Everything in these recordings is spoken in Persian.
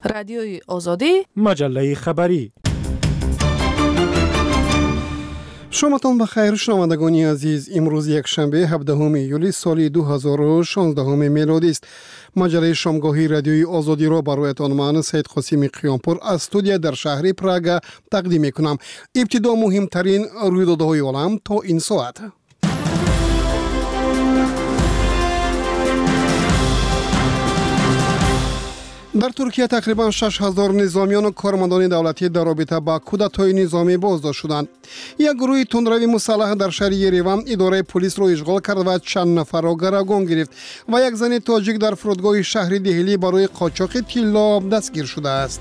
رادیوی آزادی مجله خبری. شامتان بخیر شنوندگان عزیز. امروز یک شنبه 17 ایولی سال 2016 میلادی است. مجله شامگاهی رادیوی آزادی را برایتان من سید قاسم قیامپور از استودیو در شهر پراگ تقدیم میکنم. ابتدا مهمترین رویدادهای عالم تا این ساعت. در ترکیه تقریبا 6000 نظامیان و کارمندان دولتی در رابطه با کودتای نظامی بازداشت شدند. یک گروه تندروی مسلح در شهر یریوان اداره پلیس را اشغال کرد و چند نفر را گروگان گرفت و یک زن تاجیک در فرودگاه شهر دهلی برای قاچاق طلا دستگیر شده است.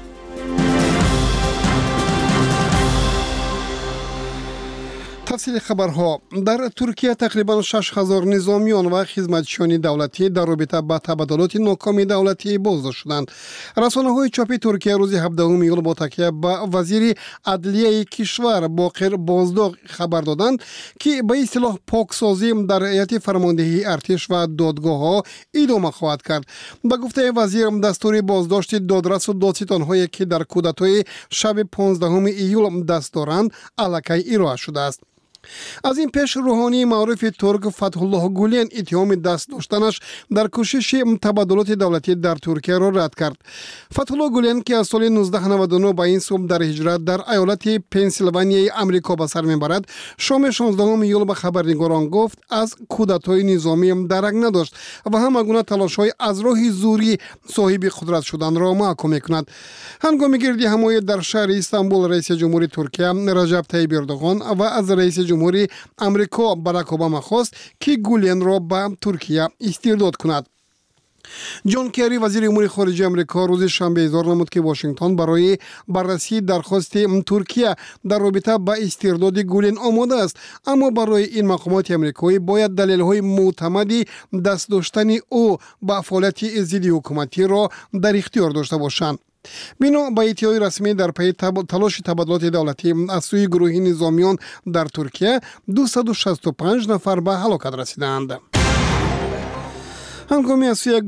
تفصیل خبرها. در ترکیه تقریبا 6000 نظامیان و خدمتچیان دولتی در رابطه با تبادلات ناکام دولتی بازداشت شدند. رسانه‌های چاپی ترکیه روز 17 ایول با تکیه با وزیر عدلیه کشور باقر بازداغ خبر دادند که به اصطلاح پاکسازی در هیئت فرماندهی ارتش و دادگاه‌ها ادامه خواهد کرد. به گفته وزیر دستور بازداشت دادرس و دادستان‌هایی که در کودتای شب 15 ایول دست دارند الکی ارائه شده است. از این پیش روحانی معروف ترک فتح الله گولن اتهام دست داشتنش در کوشش تبادلات دولتی در ترکیه را رد کرد. فتح الله گولن که از سال 1999 با این سو در هجرت در ایالت پنسیلوانیای آمریکا به سر میبرد، شام 16 ایول به خبرنگاران گفت از کودتای نظامی درک نداشت و همگونه تلاش‌های از راه زوری صاحب قدرت شدن را محکوم می‌کند. هنگام گردی همایی در شهر استانبول رئیس جمهور ترکیه رجب طیب اردوغان و از رئیس جمهوری امریکا باراک اوباما خواست که گولن را به ترکیه استرداد کند. جان کری وزیر امور خارجه امریکا روز شنبه اظهار نمود که واشنگتن برای بررسی درخواست ترکیه در رابطه با استرداد گولن آماده است، اما برای این مقامات امریکایی باید دلایل معتمدی دست داشتن او با فعالیت ضد حکومتی را در اختیار داشته باشند. بنا به ادعای رسمی در پی تلاش تبادلات دولتی از سوی گروه نظامیان در ترکیه 265 نفر به هلاکت رسیدند. هنگامی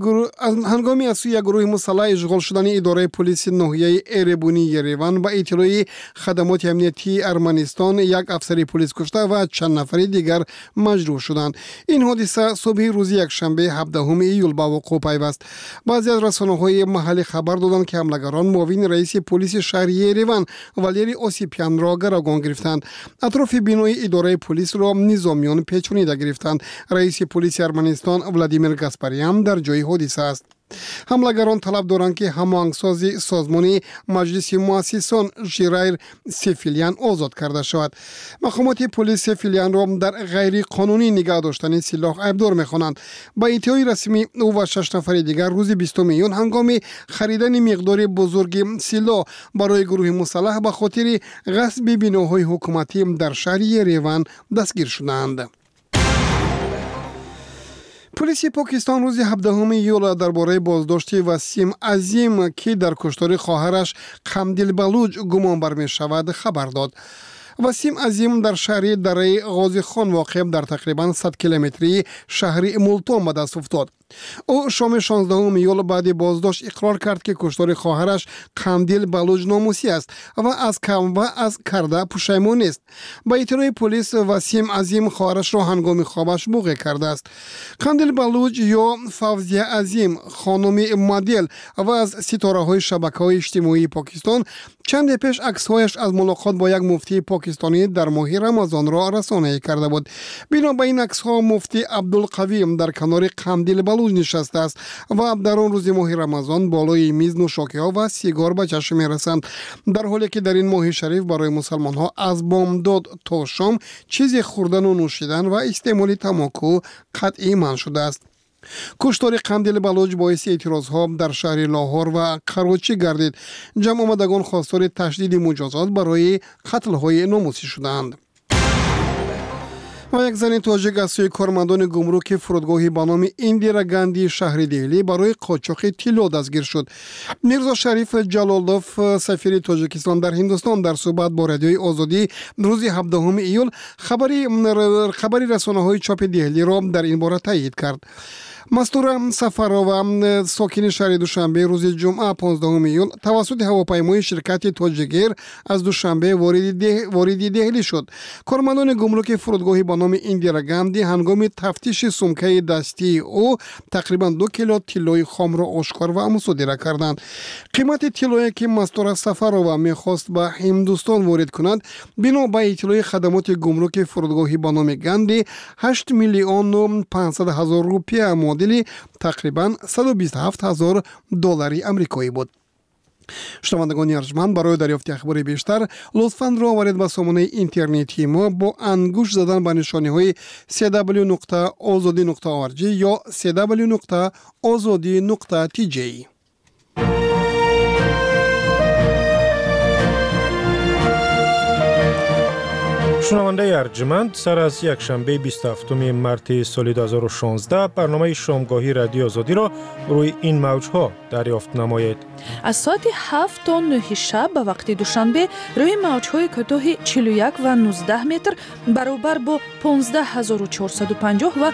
از سوی گروه مسلح اشغال شدن اداره پلیس ناحیه ایربونی یریوان با اطلاع خدمات امنیتی ارمنستان یک افسر پلیس کشته و چند نفر دیگر مجروح شدند. این حادثه صبح روز یک شنبه 17 ایول به وقوع پیوست. بعضی از رسانه‌های محلی خبر دادند که حملگران معاون رئیس پلیس شهر یریوان والری اوسیپیان را گروگان گرفتند. اطراف بینای اداره پلیس را نظامیان پیچانیده گرفتند. رئیس پلیس ارمنستان ولادیمیر گاسپاریان در جای حادثه است. حملگران طلب دارند که هماهنگسازی سازمان مجلس مؤسسان ژیرایر سفیلیان آزاد کرده شود. مقامات پلیس سفیلیان را در غیر قانونی نگاه داشتن سلاح ابدار می‌خوانند. با ادعای رسمی او و 6 نفر دیگر روز 20 میلیون هنگام خریدن مقدار بزرگ سلاح برای گروه مسلح به خاطر غصب بناهای حکومتی در شهر یریوان دستگیر شدند. پلیس پاکستان روز 17 ایول درباره بازداشت وسیم عظیم که در کشتار خواهرش قمدیل بلوچ گمان بر می شود خبر داد. وسیم عظیم در شهر دره غازی خان واقع در تقریبا 100 کیلومتری شهر مولتون به دست افتاد. او شام 16 ایول بعد بازداشت اقرار کرد که کشتار خواهرش قمدیل بلوچ ناموسی است و از کرده پشیمان است. با اطلاع پلیس وسیم عظیم خواهرش را هنگام خوابش بوغه کرده است. قمدیل بلوچ یا فوزیه عظیم خانم مدل و از ستاره‌های شبکه‌های اجتماعی پاکستان چند پیش عکس‌هایش از ملاقات با یک مفتی پاکستانی در ماه رمضان را رسانه‌ای کرده بود. بنا به این عکس‌ها مفتی عبدالقوی در کنار قمدیل بلوچ نشسته است و در آن روز ماه رمضان بالای میز نوشاکی‌ها و سیگار به چشم می‌رسند، در حالی که در این ماه شریف برای مسلمان‌ها از بامداد تا شام چیزی خوردن و نوشیدن و استعمال تماکو قطعی منع شده است. کشتار قمدیل بلوچ باعث اعتراضها در شهر لاهور و کراچی گردید. جمع آمدگان خواستار تشدید مجازات برای قتل‌های ناموسی شدند. و یک زن تاجیک از سوی کارمندان گمرک فرودگاهی به نام ایندیرا گاندی شهر دهلی برای قاچاق طلا دستگیر شد. میرزا شریف جلالوف سفیر تاجیکستان در هندوستان در صحبت با رادیوی آزادی روز 17 ایول خبری رسانه‌های چاپ دهلی را در این باره تایید کرد. مستور سفروا ساکن شهر دوشنبه روز جمعه 15 ایول توسط هواپیمای شرکت تاجگیر از دوشنبه وارد دهلی شد. کارمندان گمرک فرودگاهی با نام ایندیرا گاندی هنگام تفتیش سمکه دستی او تقریبا 2 کیلو طلای خام را آشکار و مصادره کردند. قیمت طلایی که مستور سفروا میخواست به هندوستان وارد کند بنا به اطلاع خدمات گمرک فرودگاهی با نام گاندی 8 میلیون و 500 هزار روپیه معادل تقریبا 127,000 دلار آمریکایی بود. شنوندگان ارجمند، برای دریافت اخبار بیشتر لطفاً رو آورید به سامانه اینترنتی ما با انگوش زدن به نشانه های www.azadi.org یا www.azadi.tj. شنونده ارجمند، سر از یک شنبه 27 مارس سال 2016 برنامه شامگاهی رادیو آزادی را روی این موجها دریافت نمایید. از ساعت 7 تا 9 شب به وقت دوشنبه روی موجهای کوتاه 41 و 19 متر برابر با 15450 و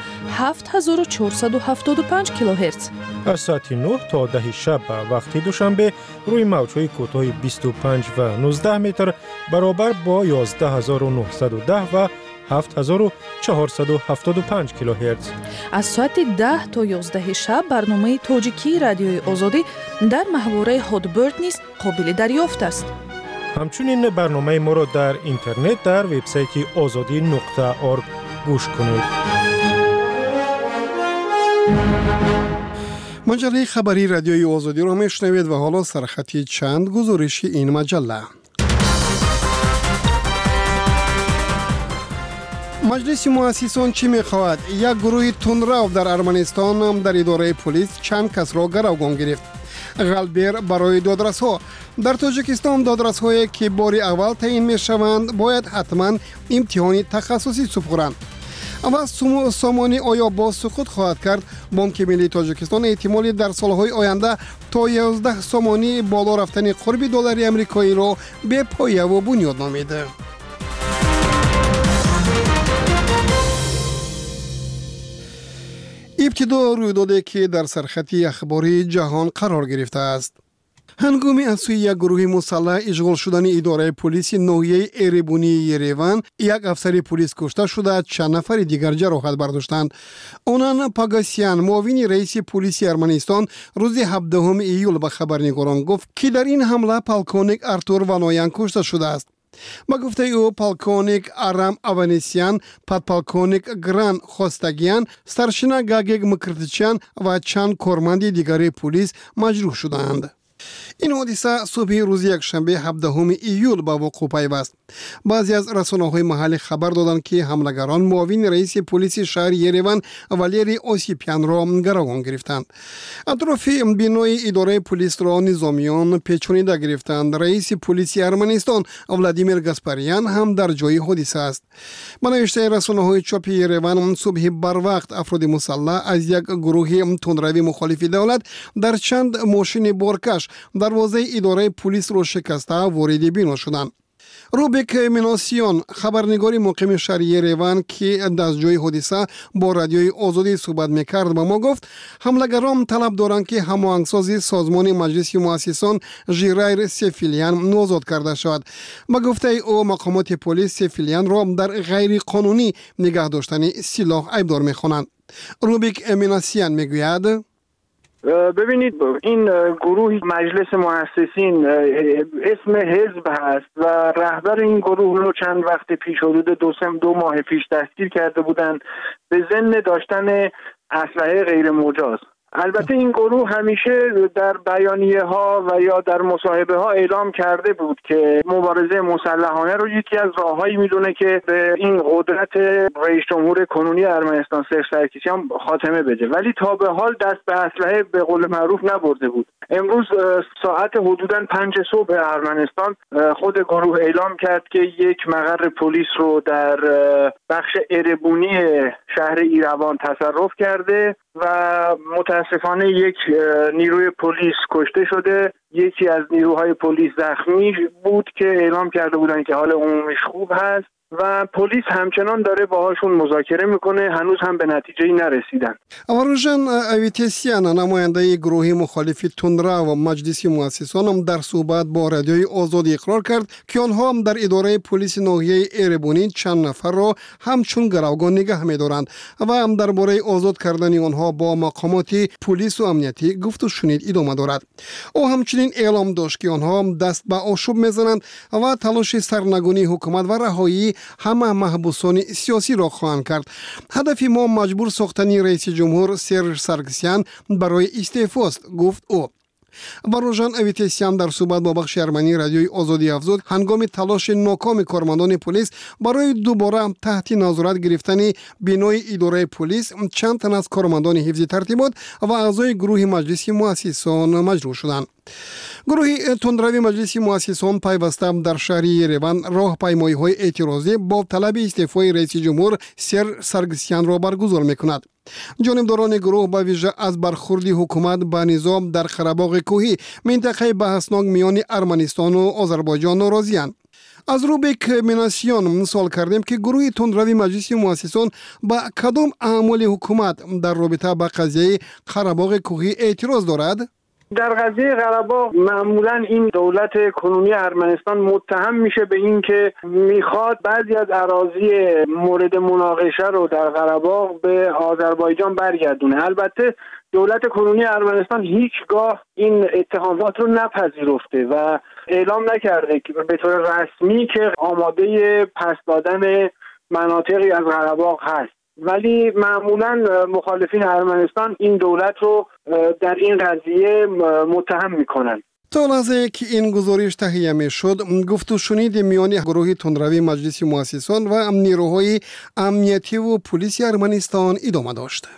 7475 کیلوهرتز. از ساعت 9 تا 10 شب به وقت دوشنبه روی موجهای کوتاه 25 و 19 متر برابر با 11910 و 7475 کیلوهرتز. از ساعت 10 تا 11 شب برنامه تاجیکی رادیوی آزادی در محوره هادبرد نیز قابل دریافت است. همچنین برنامه ما را در اینترنت در وبسایت azadi.org گوش کنید. مجله خبری رادیوی آزادی را میشنوید و حالا سرخطی چند گزارش این مجله. مجلس مؤسسان چی می‌خواهد؟ یک گروه تندرو در ارمنستان در اداره پلیس چند کس را گروگان گرفت. غلبیر برای دادرس‌ها. در تاجیکستان دادرس‌هایی که بار اول تعیین می‌شوند باید حتما امتحان تخصصی سپارند. اما سامانی آیا باز سقوط خواهد کرد؟ بانک ملی تاجیکستان احتمالی در سالهای آینده تا 11 سامانی بالا رفتن قرب دلار آمریکایی را به پایه و بنیاد نامیده. ابتدا رویدادی که در سرخطی اخباری جهان قرار گرفته است. هنگامی از سوی یک گروه مسلح اشغال شدن اداره پلیس ناحیه اربونی یریوان، یک افسر پلیس کشته شده، چند نفر دیگر جراحت برداشتند. آنان پاگاسیان، معاون رئیس پلیس ارمنستان، روز 17 ایول به خبرنگاران گفت که در این حمله پالکونیک ارتور ونایان کشته شده است. با گفته او پالکونیک آرام اوانیسیان، پادپالکونیک گران خواستگیان، سترشنا گاگیگ مکرتچیان و چند کارمند دیگر پلیس مجروح شدند. این حادثه صبح روز یکشنبه 17 ایول به وقوع پیوست. بعضی از رسانه‌های محلی خبر دادند که حملگران معاون رئیس پلیس شهر یریوان والری اوسیپیان را گروگان گرفتند. اطراف بینای اداره پلیس را نظامیان پیچانیده گرفتند. رئیس پلیس ارمنستان ولادیمیر گاسپاریان هم در جای حادثه است. به نوشته رسانه‌های چاپ یریوان، صبح بر وقت افراد مسلح از یک گروه تندروی مخالف دولت در چند ماشین بارکش دروازه اداره پلیس را شکسته وارد بنا شدند. روبیک مناسیان، خبرنگار مقیم شهر یریوان که از جای حادثه با رادیوی آزادی صحبت میکرد به ما گفت حملگران طلب دارند که هماهنگسازی سازمان مجلس مؤسسان ژیرایر سفیلیان نوزاد کرده شود. با گفته او مقامات پلیس سفیلیان را در غیر قانونی نگه داشتن سلاح ایبدار میخوانند. روبیک مناسیان میگوید ببینید این گروه مجلس مؤسسین اسم حزب هست و رهبر این گروه رو چند وقت پیش حدود 2 ماه پیش دستگیر کرده بودند به ضمن داشتن اسلحه غیر مجاز. البته این گروه همیشه در بیانیه ها و یا در مصاحبه ها اعلام کرده بود که مبارزه مسلحانه رو یکی از راههایی میدونه که به این قدرت رئیس جمهور کنونی ارمنستان سرژ سرکیسیان خاتمه بده، ولی تا به حال دست به اسلحه به قول معروف نبرده بود. امروز ساعت حدوداً 5 صبح ارمنستان خود گروه اعلام کرد که یک مقر پلیس رو در بخش اربونی شهر ایروان تصرف کرده و متاسفانه یک نیروی پلیس کشته شده، یکی از نیروهای پلیس زخمی بود که اعلام کرده بودند که حال عمومیش خوب هست و پلیس همچنان داره باهاشون مذاکره میکنه. هنوز هم به نتیجه‌ای نرسیدن. روژن اویتسیان نماینده گروه مخالف تندرا و مجلس مؤسسان هم در صحبت با رادیوی آزادی اقرار کرد که آنها هم در اداره پلیس ناحیه ایربونی چند نفر را همچون گروگان نگه می‌دارند و هم درباره آزاد کردن آنها با مقامات پلیس و امنیتی گفت و شنید ادامه دارد. او همچنین اعلام داشت که آنها هم دست به آشوب می‌زنند و تلاش سرنگونی حکومت و رهایی همه محبوسان سیاسی را خواهند کرد. هدف ما مجبور ساختن رئیس جمهور سرژ سارکسیان برای استعفا است، گفت او. و روژن اویتسیان در صحبت با بخش ارمنی رادیوی آزادی افزود هنگام تلاش ناکام کارمندان پلیس برای دوباره تحت نظارت گرفتن بینای اداره پلیس، چند تن از کارمندان حفظ ترتیبات و اعضای گروه مجلس مؤسسان مجروح شدند. گروه تندروی مجلس مؤسسان پیوسته در شهر یریوان راهپیمایی‌های اعتراضی با طلب استعفای رئیس جمهور سرژ سارکسیان را برگزار می‌کند. جانبداران گروه با ویژه از برخورد حکومت به نظام در قره‌باغ کوهی، منطقه بحثناک میان ارمنستان و آذربایجان ناراضی‌اند. از روبیک مناسیون سوال کردیم که گروه تندروی مجلس مؤسسان با کدام اعمال حکومت در رابطه با قضیه قره‌باغ کوهی اعتراض دارد؟ در قضیه قره‌باغ معمولا این دولت کنونی ارمنستان متهم میشه به این که میخواد بعضی از اراضی مورد مناقشه رو در قره‌باغ به آذربایجان برگردونه. البته دولت کنونی ارمنستان هیچگاه این اتهامات رو نپذیرفته و اعلام نکرده که به طور رسمی که آماده پس دادن مناطقی از قره‌باغ هست. ولی معمولا مخالفین ارمنستان این دولت رو در این قضیه متهم میکنن. تا لحظه که این گزارش تهیه می شد گفت و شنید میان گروه تندروی مجلس مؤسسان و نیروهای امنیتی و پلیس ارمنستان ادامه داشت.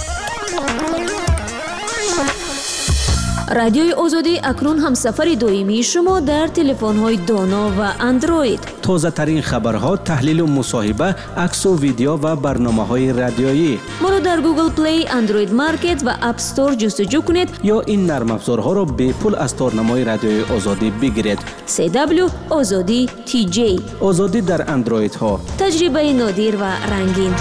رادیوی آزادی اکنون هم سفر دائمی شما در تلفن‌های دانا و اندروید. تازه ترین خبرها، تحلیل و مصاحبه، عکس و ویدیو و برنامه‌های رادیویی. ما را در گوگل پلی، اندروید مارکت و اپ استور جستجو کنید یا این نرم افزارها را به پول از تارنمای رادیوی آزادی بگیرید. CW آزادی TJ. آزادی در اندروید ها. تجربه نادر و رنگین.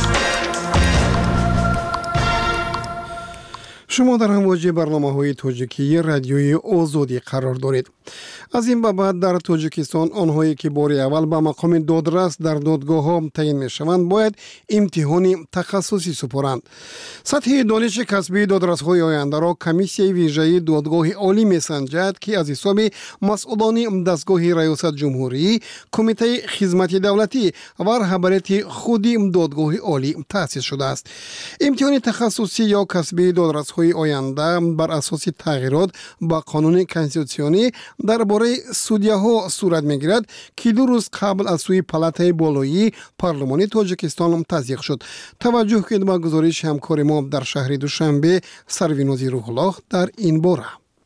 شما در امواج برنامه‌های تاجیکی رادیوی آزادی قرار دارید. از این به بعد در تاجیکستان آنهایی که بار اول به مقام دادرس در دادگاه‌ها تعیین می‌شوند باید امتحان تخصصی سپارند. سطح دانش کسبی دادرس‌های آینده را کمیسیون ویژه دادگاه عالی می‌سنجد که از حساب مسئولان دستگاه ریاست جمهوری، کمیته خدمت دولتی و رهبریت خود دادگاه عالی تأسیس شده است. امتحان تخصصی یا کسبی دادرس‌های آینده بر اساس تغییرات با قانون کنستیتوسیونی درباره سودیه‌ها صورت می‌گیرد که 2 روز قبل از سوی پالاتای بالایی پارلمانی تاجیکستان تصدیق شد. توجه کنید به گزارش همکار ما در شهر دوشنبه سروینازی روح‌الله در این باره.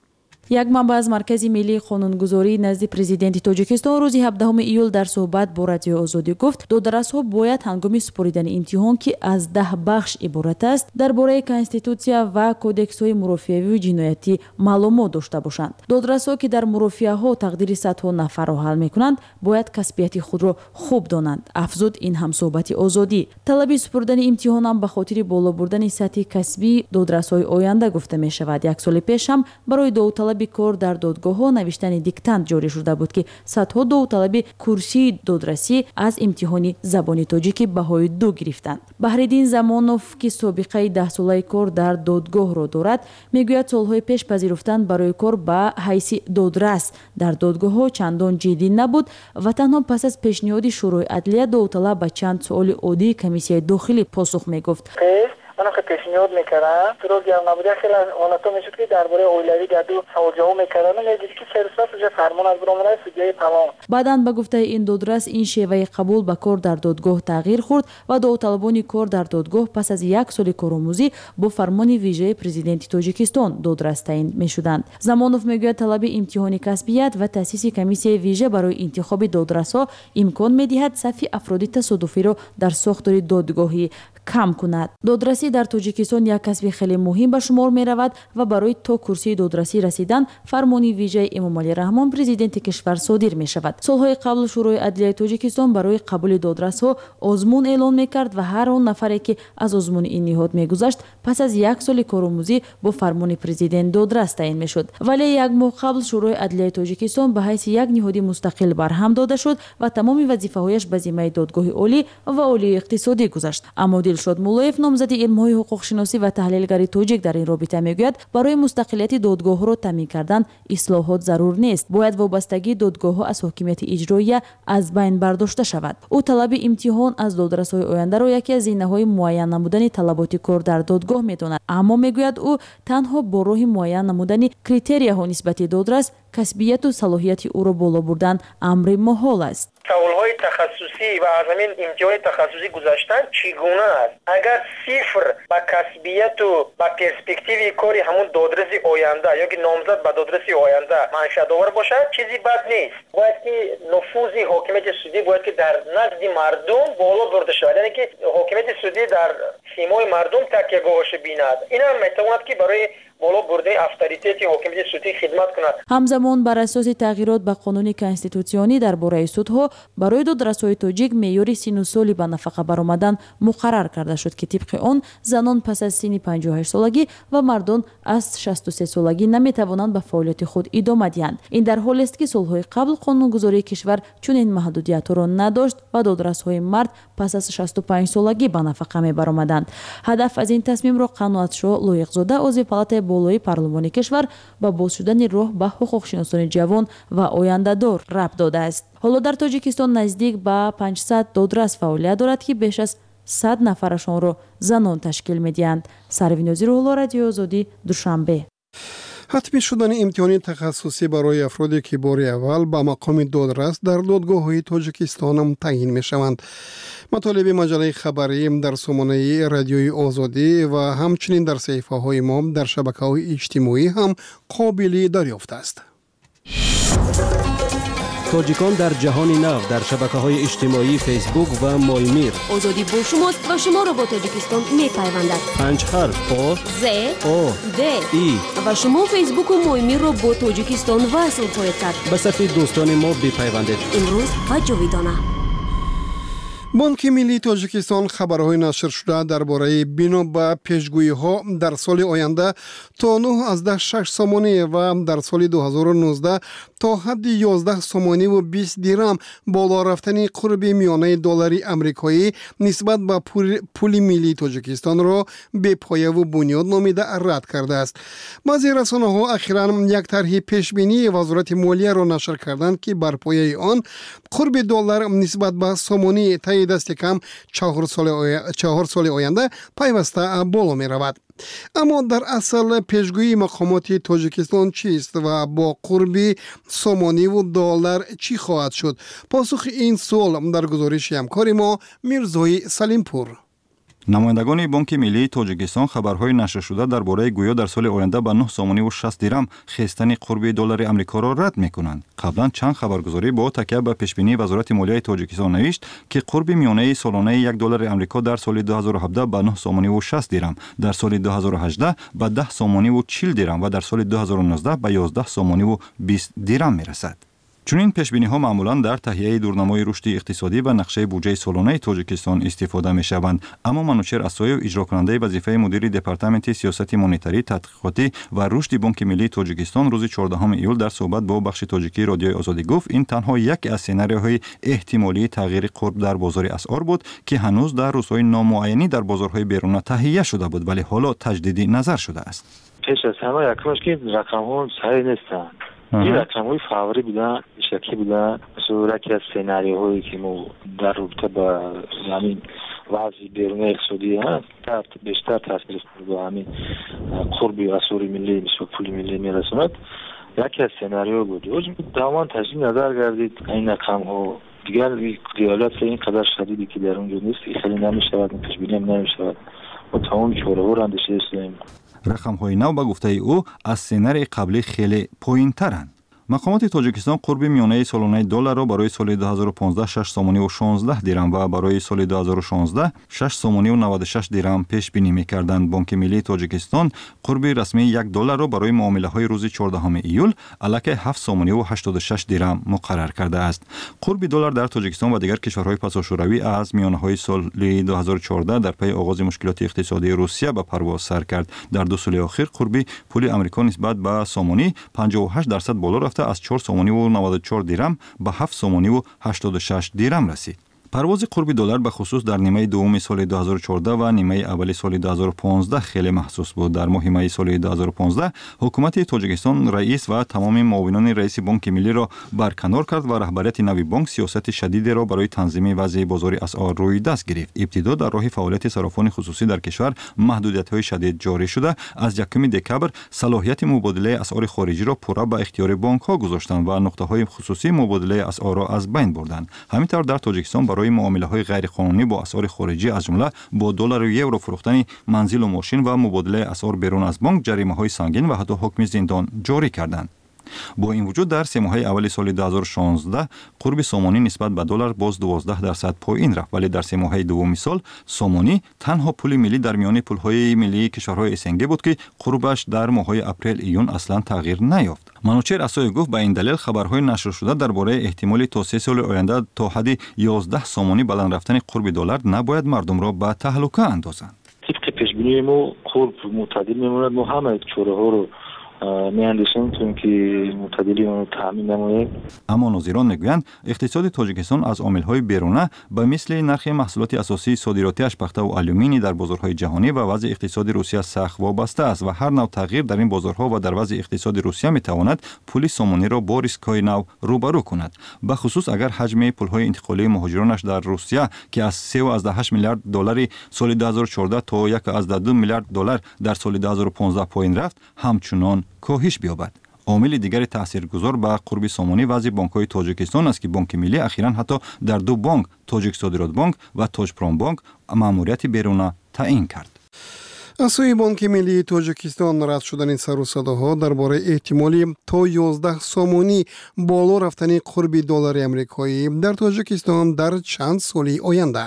یک منبع از مرکز ملی قانونگذاری نزد پرزیدنت تاجیکستان روز 17 ایول در صحبت با رادیو آزادی گفت دادرس‌ها باید هنگام سپردن امتحان که از 10 بخش عبارت است درباره کنستیتوسیا و کودکس‌های مرافعه‌ای و جنایتی معلومات داشته باشند. دادرس‌ها که در مرافعه‌ها تقدیر صدها نفر را حل می‌کنند باید کسبیت خود را خوب دانند. افزود این هم صحبت آزادی. طلب سپردن امتحان هم به خاطر بالا بردن سطح کسبی دادرس‌های آینده گفته می‌شود. یک سال پیش هم برای داوطلب کار در دادگاه‌ها نوشتن دیکتانت جاری شده بود که صدها داوطلب کرسی دادرسی از امتحان زبان تاجیکی بهای 2 گرفتند. بهرالدین زمانوف که سابقه 10 ساله کار در دادگاه را دارد میگوید سالهای پیش پذیرفتن برای کار به حیث دادرس در دادگاه‌ها چندان جدی نبود و تنها پس از پیشنهاد شورای عدلیه داوطلب به چند سوال عادی کمیسیون داخلی پاسخ میگفت. اونا که پیشنهاد میکردن تو گرم نبوده خیلی آناتا میشد که درباره اولوی گردو سوالجواب میکردن میگید که فرصت جو فرمان از برنامه سودیای تمام. بعداً به گفته این دادرس این شیوه قبول به کار در دادگاه تغییر خورد و داوطلبان کار در دادگاه پس از 1 سال کارآموزی با فرمان ویژه پرزیدنت تاجیکستان دادرس تعیین میشدند. زمانوف میگوید طلب امتحان کسبیت و تأسیس کمیسیون ویژه برای انتخاب دادرس‌ها امکان میدهد صف افراد تصادفی را در ساختار دادگاهی کم کند. دادرسی در تاجیکستان یک کسب خیلی مهم به شمار می رود و برای تا کرسی دادرسی رسیدن فرمان ویژه امامعلی رحمان پرزیدنت کشور صادر می شود. سالهای قبل شورای عدلیه تاجیکستان برای قبول دادرس ها آزمون اعلان می کرد و هر آن نفری که از آزمون این نهاد می گذشت پس از یک سال کارآموزی با فرمان پرزیدنت دادرس تعیین می شد. ولی یک ماه قبل شورای عدلیه تاجیکستان به حیث یک نهاد مستقل برهم داده شد و تمام وظیفه هایش به ذمه دادگاه عالی و عالی اقتصادی گذشت. اما دلشاد مولایف نامزد علم‌های حقوق شناسی و تحلیلگری تاجیک در این رابطه میگوید برای مستقلیت دادگاه را تامین کردن اصلاحات ضرور نیست. باید وابستگی دادگاه ها از حاکمیت اجرایی از بین برداشته شود. او طلب امتحان از دادرس‌های آینده را یکی از زینه‌های معین نمودن طلبات کار در دادگاه می‌داند. اما میگوید او تنها با راه معین نمودن کریتریاها نسبت دادرس کسبیت و صلاحیت او را بالا بردن امر محال است. سوال‌های تخصصی و از همین امتحان تخصصی گذاشتن چگونه است؟ اگر صفر با کسبیت و با پرسپکتیو کاری همون دادرسی آینده یا که نامزد به دادرسی آینده منشأ داور باشد چیزی بد نیست. باید که نفوذ حاکمیت سودی باید که در نزد مردم بالا برده شود، یعنی که حاکمیت سودی در سیمای مردم تکیه‌گاهش بیند. این هم میتواند که برای بالا برده افطاریتیت حاکمیت سودی خدمت کند. همزمان بر اساس تغییرات به قانون کنستیتوسیونی درباره سودها برای دادرس‌های تاجیک معیار سن و سالی به نفقه برآمدن مقرر کرده شد که طبق آن زنان پس از سن 58 سالگی و مردان از 63 سالگی نمی‌توانند به فعالیت خود ادامه دهند. این در حالی است که سال‌های قبل قانونگذاری کشور چنین محدودیت را نداشت و دادرس‌های مرد پس از 65 سالگی به نفقه می‌برآمدند. هدف از این تصمیم را قناعت‌شاه لایق‌زاده عضو پالات بالای پارلمانی کشور با باز شدن راه به حقوق شناسان جوان و آینده دار ربط داده است. حالا در تاجیکستان نزدیک به 500 دادرس فعالیت دارد که بیش از 100 نفرشان را زنان تشکیل می‌دهند. سروینازی روح‌الله رادیو آزادی دوشنبه. حتمی شدن امتحان تخصصی برای افرادی که بار اول به مقام دادرس در دادگاه‌های تاجیکستان تعیین می‌شوند. مطالب مجله خبری در سامانه رادیوی آزادی و همچنین در صفحه‌های ما در شبکه‌های اجتماعی هم قابل دریافت است. تاجیکان در جهان نو در شبکه‌های اجتماعی فیسبوک و مایمیر. آزادی با شماست و شما را با تاجیکستان می‌پیوندد. 5 حرف آ ز او د ای و شما فیسبوک و مایمیر را با تاجیکستان وصل خواهید کرد. به صفحه دوستان ما بپیوندید. امروز و جاویدانه. بانک ملی تاجیکستان خبرهای نشر شده درباره بنا به پیشگویی‌ها در سال آینده تا 9.6 سامانه و در سال 2019 تا حد 11 سامانه و 20 درم بالا رفتن قرب میانه دلاری آمریکایی نسبت به پول ملی تاجیکستان را به پایه و بنیاد نامیده رد کرده است. بعضی رسانه‌ها اخیراً یک طرح پیشبینی وزارت مالیه را نشر کردند که بر پایه آن قرب دلار نسبت به سامانه دست کم 4 سال آینده پیوسته بالا می رود. اما در اصل پیشگویی مقامات تاجیکستان چیست و با قرب سامانه و دلار چی خواهد شد؟ پاسخ این سوال در گزارش همکار ما میرزای سلیمپور. نمایندگان بانک ملی تاجیکستان خبرهای نشر شده درباره گویا در سال آینده به 9 سامانه و 60 درم خیستن قرب دلار آمریکا را رد می‌کنند. قبلا چند خبرگزاری با تکیه به پیشبینی وزارت مالیه تاجیکستان نوشت که قرب میانه سالانه 1 دلار آمریکا در سال 2017 به 9 سامانه و 60 درم، در سال 2018 به 10 سامانه و 40 درم و در سال 2019 به 11 سامانه و 20 درم می‌رسد. چنین پیشبینی‌ها معمولاً در تهیه دورنمای رشد اقتصادی و نقشه بودجه سالانه تاجیکستان استفاده می‌شوند. اما منوچهر اسایو اجرا کننده وظیفه مدیر دپارتمنت سیاست مانیتری تحقیقاتی و رشد بانک ملی تاجیکستان روز 14 ایول در صحبت با بخش تاجیکی رادیوی آزادی گفت این تنها یک از سناریوهای احتمالی تغییر قرب در بازار اسعار بود که هنوز در روزهای نامعینی در بازارهای بیرون تهیه شده بود ولی حالا تجدید نظر شده است. پیش از همه یکمش که رقم‌ها صحیح نیستند. این رقم‌های فوری بودن، شکی بودن، صورتی از سناریوهایی که ما در رابطه با همین وضع بیرون اقتصادی هست بیشتر تاثیر با همین قرب اسعار ملی و پول ملی میرسوند. یکی از سناریو بود. دوام تجدید نظر گردید این رقم‌ها دیگر دیالات اینقدر شدیدی که در اونجا نیست، خیلی نمی‌شود، پیش‌بینی نمی‌شود. و تمام چهره‌ها اندیشه داریم. رقم‌های نو به گفته او از سناریوی قبلی خیلی پایین‌ترند. мақомоти тоҷикистон қурби миёнаи солонаи долларро барои соли 2015 6 сомониву 16 дирам ва барои соли 2016 6 сомониву 96 дирам пешбинӣ мекарданд. Бонки миллии тоҷикистон қурби расмии 1 долларро барои муомилаҳои рӯзи 14 июл аллакай 7 сомониву 86 дирам муқаррар кардааст. қурби доллар дар тоҷикистон ва дигар кишварҳои пасошӯравӣ аз миёнаҳои соли 2014 дар пайи оғози мушкилоти иқтисодии Русия ба парвоз сар кард. дар 2 соли охир қурби пули амрико нисбат ба сомонӣ 58% боло рафта аз 4 сомониву 94 дирам ба 7 сомониву 86 дирам расид. парвози қурби доллар ба хусус дар нимаи дуввуми соли 2014 ва нимаи аввали соли 2015 хеле маҳсус буд. дар моҳи майи соли 2015 ҳукумати тоҷикистон раис ва тамоми муовинони раиси бонки миллиро барканор кард ва раҳбарияти нави бонк сиёсати шадидеро барои танзими вазъи бозори асъор рӯи даст гирифт. ибтидо дар роҳи фаъолияти сарофони хусусӣ дар кишвар маҳдудиятҳои шадид ҷорӣ шуда, аз 1 декабр салоҳияти мубодилаи асъори хориҷиро пурра ба ихтиёри бонкҳо гузоштанд ва нуқтаҳои хусусии мубодилаи асъорро аз байн бурданд. ҳамин тавр дар тоҷикистон барои муомилаҳои ғайриқонунӣ бо асъори хориҷӣ аз ҷумла бо доллару евро фурӯхтани манзилу мошин ва мубодилаи асъор берун аз бонк ҷаримаҳои сангин ва ҳатто ҳукми зиндон ҷорӣ карданд. бо ин вуҷуд дар 3 моҳаи аввали соли 2016 қурби сомонӣ нисбат ба доллар боз 12% поин рафт, вале дар 3 моҳаи дуввуми сол сомонӣ танҳо пули миллӣ дар миёни пулҳои миллии кишварҳои СНГ буд, ки қурбаш дар моҳҳои апрел-июн аслан тағйир наёфт. манучер асои гуфт ба ин далел хабарҳои нашршуда дар бораи эҳтимоли то 3 соли оянда то ҳадди 11 сомонӣ баланд рафтани қурби доллар набояд мардумро ба таҳлука андозанд. طبق پیش‌بینی ما قرب معتدل میموند. ما همه چوره‌ها رو میاندیشیم چون که معتدلی اون تامین نماید. اما ناظران میگویند اقتصاد تاجیکستان از عامل‌های بیرونه به مثل نرخ محصولات اساسی صادراتی اشپخته و آلومینی در بازارهای جهانی و وضع اقتصاد روسیه سخت وابسته است و هر نوع تغییر در این بازارها و در وضع اقتصاد روسیه میتواند پول سومانی را با ریسک‌های نو روبرو کند. به خصوص اگر حجم پول‌های انتقالی مهاجرانش در روسیه که از 3.8 میلیارد دلار سال 2014 تا 1.2 میلیارد دلار در سال 2015 پایین رفت، همچنان کاهش بیابد. عامل دیگر تاثیرگذار به قرب سامانی وضع بانک‌های تاجیکستان است که بانک ملی اخیراً حتی در 2 بانک، تاجیک صادرات بانک و تاجپرام بانک، مأموریت بیرونه تعیین کرد. از سوی بانک ملی تاجیکستان رد شدن سر و صداها درباره احتمالی تا 11 سامانی بالا رفتن قرب دلار آمریکایی در تاجیکستان در چند سالی آینده.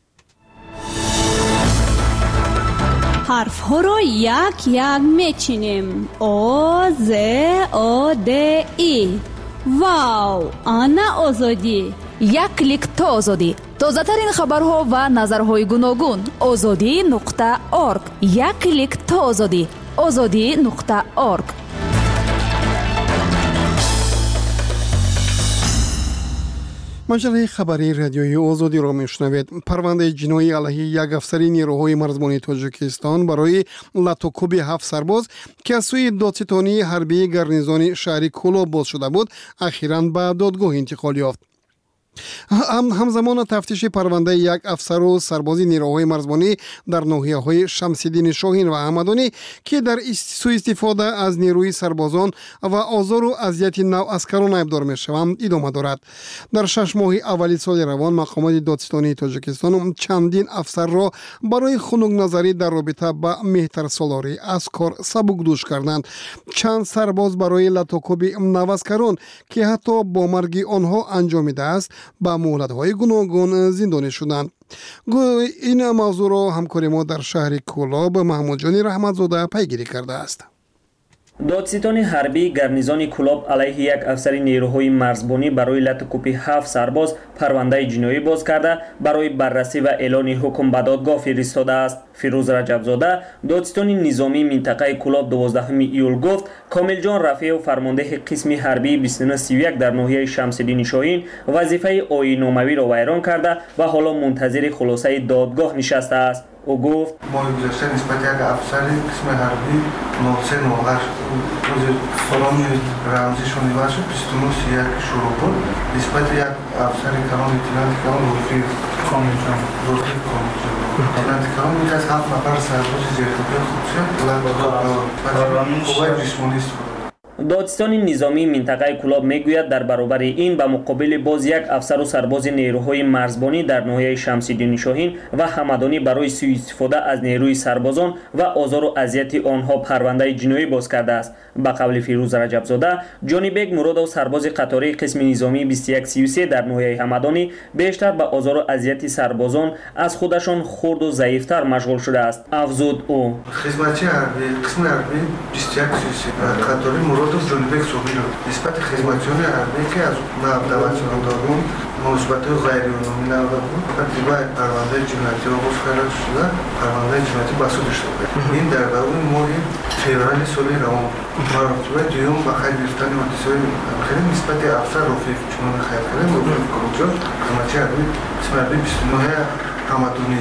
حرف ها را یک یک میچینیم. آ ز آ د ای. واو، آنا آزادی. یک کلیک تا آزادی. تازه ترین خبرها و نظرهای گوناگون. azadi.org. یک کلیک تا آزادی. azadi.org. مجله خبری رادیویی آزادی را میشنوید. پرونده جنایی علیه یک افسر نیروهای مرزبانی تاجیکستان برای لطوکوب 7 سرباز که از سوی دادستانی حربی گارنیزون شهر کولاب باز شده بود اخیراً به دادگاه انتقال یافت. همزمان تفتیش پرونده یک افسر و سربازی نیروهای مرزبانی در ناحیه‌های شمس‌الدین شاهین و احمدانی که در سوء استفاده از نیروی سربازان و آزار و اذیت نو عسکران ابدار می‌شوند ادامه دارد. در 6 ماه اولی سال روان مقامات دادستانی تاجیکستان چندین افسر را برای خنک نظری در رابطه با مهترسالاری از کار سبکدوش کردند. چند سرباز برای لطوکوب نواسکران که حتی با مرگ آنها انجامیده است با مهلت‌های گوناگون زندانی شدند. این موضوع را همکار ما در شهر کولاب محمود جانی رحمتزاده پیگیری کرده است. دادستان حربی گارنیزون کولاب علیه یک افسر نیروهای مرزبانی برای لطوکوب 7 سرباز پرونده جنایی باز کرده برای بررسی و اعلان حکم به دادگاه فرستاده است. فیروز رجبزاده دادستان نظامی منطقه کولاب 12 ایول گفت کامل جان رفیع و فرمانده قسم حربی 2931 در ناحیه شمس‌الدین شاهین وظیفه آیین‌ناموی را ویران کرده و حالا منتظر خلاصه دادگاه نشسته است. او گفت ما گذشته نسبت یک افسر قسم حربی 9398 روز سالامی رمزی شنیده شد 2931 شروع بود نسبت یک افسر کلان اطلاعات کلان رفیق کامل جان اطلاعات کلان یک از 7 نفر سرباز زیرخطر خودشون قوای جسمانیست بود. دادستان نظامی منطقه کلاب میگوید در برابر این به مقابل باز یک افسر و سرباز نیروهای مرزبانی در ناحیه شمس‌الدین شاهین و حمدانی برای سوء استفاده از نیروی سربازان و آزار و اذیت آنها پرونده جنایی باز کرده است. به قول فیروز رجبزاده، جانی بیگ مراد سرباز قطاری قسم نظامی 2133 در ناحیه حمدانی بیشتر به آزار و اذیت سربازان از خودشان خرد و ضعیفتر مشغول شده است. افزود او خدمتچی قسم حربی 2133 قطاری مراد جانی بیگ صحبی نسبت خدمتچیان حربی که از دعوت شدن مثبت غیر عمومی نبود اتباع پرونده جنایتی آغاز کرده شده پرونده جنایتی بسته شده این در دوران ماه فوریه سال روان مرتبه دوم به خیر گرفتن حادثه‌های خیلی نسبت افسر رفیق چون خیر کرده موضوع کنترل خدمتچی حربی قسم حربی 29 حمدانی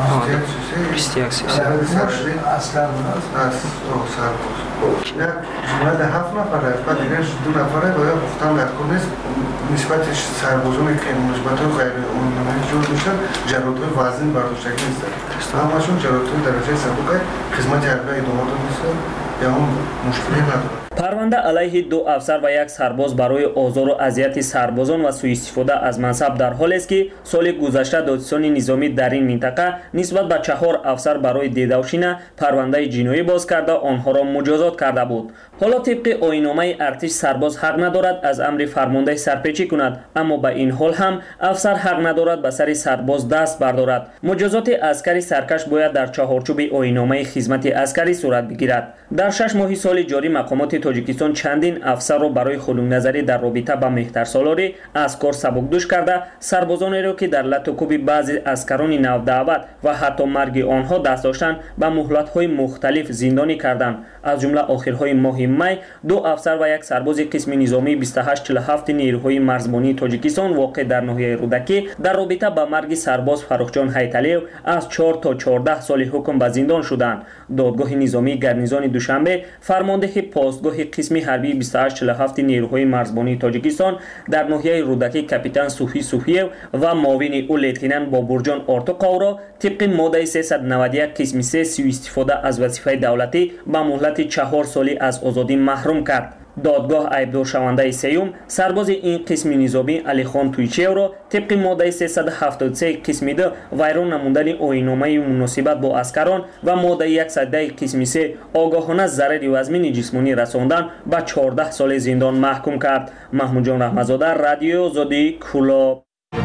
2133 اصلا از سرباز نه جمله 7 نفر بعد دیگه 2 نفره باید گفتم در کنه نسبت سربازانی که مثبت غیر عمومی جور میشن جراحت‌های وزن برداشته نیست همشون جراحت‌های درجه سابق خدمت حربی ادامه میشه یا هم مشکلی نداره. پرونده علیه 2 افسر و 1 سرباز برای آزار و اذیت سربازان و سوء استفاده از منصب در حالی است که سال گذشته دادستان نظامی در این منطقه نسبت به 4 افسر برای دیدوشینه پرونده جنایی باز کرده آنها را مجازات کرده بود. حالا طبق آیین‌نامه ارتش سرباز حق ندارد از امر فرمانده سرپیچی کند، اما به این حال هم افسر حق ندارد به سر سرباز دست بردارد. مجازات عسکری سرکش باید در چهارچوب آیین‌نامه خدمت عسکری صورت بگیرد. در 6 ماه سال جاری مقامات تاجیکستان چندین افسر را برای خلوص نظری در رابطه با مهترسالاری از کار سبکدوش کرده، سربازانی را که در لطوکوب بعضی عسکران نودعوت و حتی مرگ آنها دست داشتند به مهلت‌های مختلف زندانی کردند. از جمله آخرهای ماه می 2 افسر و 1 سرباز قسم نظامی 2847 نیروهای مرزبانی تاجیکستان واقع در ناحیه رودکی در رابطه با مرگ سرباز فرخجان حیتلیو از 4 تا 14 سال حکم به زندان شدند. دادگاه نظامی گرنیزان دوشنبه فرمانده پاسگاه قسم حربی 2847 نیروهای مرزبانی تاجیکستان در ناحیه رودکی کاپیتان صوفی صوفیو و معاون او لتینان بابورجان آرتوقاو را طبق ماده 391 قسم 3 سوء استفاده از وظیفه دولتی به مهلت 4 سالی از آزادی محروم کرد. دادگاه عیبدار شونده سیوم سرباز این قسم نظامی علی خان تویچیو را طبق ماده 373 قسم 2 ویران نمودن آیین‌نامه مناسبت با عسکران و ماده 110 قسم 3 آگاهانه ضرر وزمین جسمانی رساندن به 14 سال زندان محکوم کرد. محمود جان رحمتزاده، رادیو آزادی، کلاب.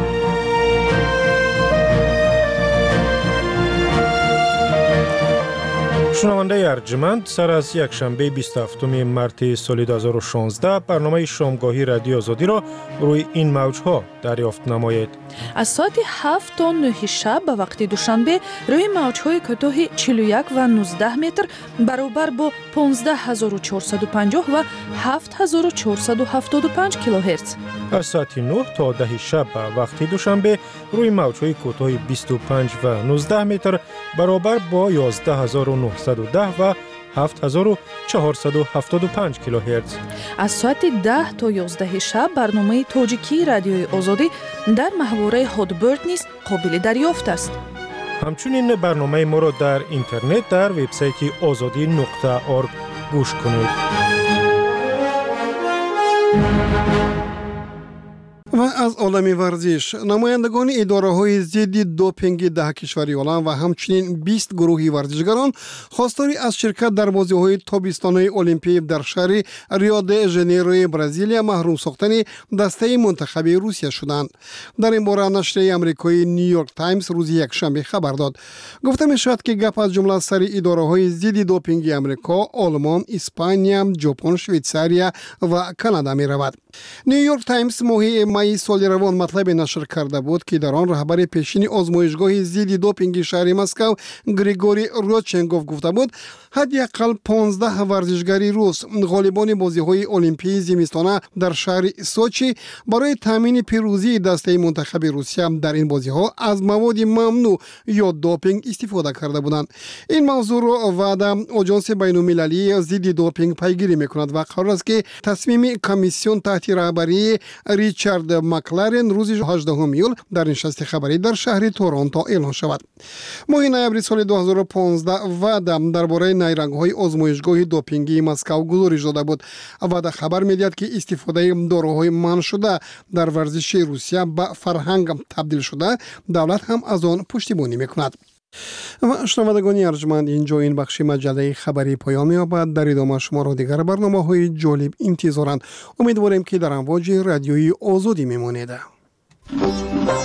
شنونده ارجمند، سر از یک شنبه 27 مارس سال 2016 برنامه شامگاهی رادیو آزادی را روی این موجها دریافت نمایید. از ساعت 7 تا 9 شب به وقت دوشنبه روی موجهای کوتاه 41 و 19 متر برابر با 15450 و 7475 کیلوهرتز. از ساعت 9 تا 10 شب به وقت دوشنبه روی موجهای کوتاه 25 و 19 متر برابر با 11910 و 7475 کیلوهرتز. از ساعت 10 تا 11 شب برنامه تاجیکی رادیوی آزادی در محوره هادبرد نیز قابل دریافت است. همچنین برنامه ما را در اینترنت در وبسایت azadi.org گوش کنید. و از عالم ورزش نمایندگان اداره‌های ضد دوپینگ 10 کشوری عالم و همچنین 20 گروهی ورزشگران خواستاری از شرکت در بازی‌های تابستانی المپیک در شهر ریو د ژانیرو برزیلیا محروم ساختن دسته منتخب روسیه شدند. در این باره نشریه آمریکایی نیویورک تایمز روز یکشنبه خبر داد. گفته می‌شود که گپ از جمله سر اداره‌های ضد دوپینگ آمریکا، آلمان، اسپانیا، ژاپن، شویتزاریا و کانادا می‌رود. نیویورک تایمز ماه می سال روان مطلب نشر کرده بود که در آن رهبر پیشین آزمایشگاه ضد دوپینگ شهر مسکو گریگوری روچنکوف گفته بود حداقل 15 ورزشگری روس غالبان بازی‌های المپیک زمستانه در شهر سوچی برای تامین پیروزی دسته منتخب روسیه در این بازی‌ها از مواد ممنوع یا دوپینگ استفاده کرده بودند. این موضوع را وعده آژانس بین‌المللی ضد دوپینگ پیگیری می‌کند و قرار است که تصمیم کمیسیون تحت رهبری ریچارد مکلارن روز 18 ایول در نشست خبری در شهر تورنتو اعلان شود. ماه نوامبر سال 2015 وعده درباره نیرنگ‌های آزمایشگاه دوپینگی مسکو گزارش داده بود. وعده خبر می‌دهد که استفاده داروهای منع شده در ورزش روسیه به فرهنگ تبدیل شده، دولت هم از آن پشتیبانی می‌کند. و شنوندگان ارجمند، اینجا این بخش مجله خبری پایان می‌یابد. در ادامه شما را دیگر برنامه‌های جالب انتظارند. امیدواریم که در امواج رادیویی آزادی میمانید.